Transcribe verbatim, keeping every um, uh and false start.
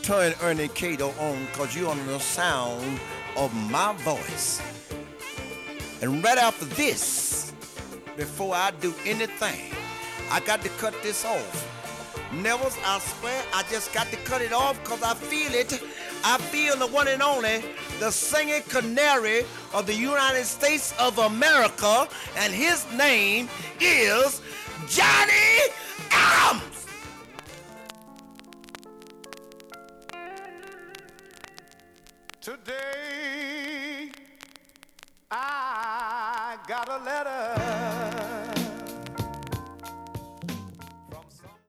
turn Ernie Cato on because you're on the sound of my voice. And right after this, before I do anything, I got to cut this off. Neville's, I swear, I just got to cut it off because I feel it. I feel the one and only, the singing canary of the United States of America, and his name is Johnny Adams. Today I got a letter